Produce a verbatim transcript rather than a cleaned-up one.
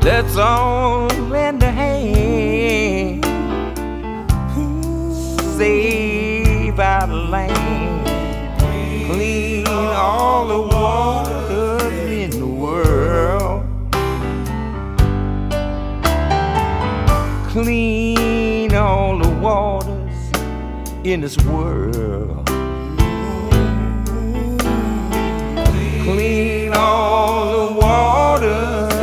Let's all lend a hand, save our land, clean all the water in the world, clean all the waters in this world, clean all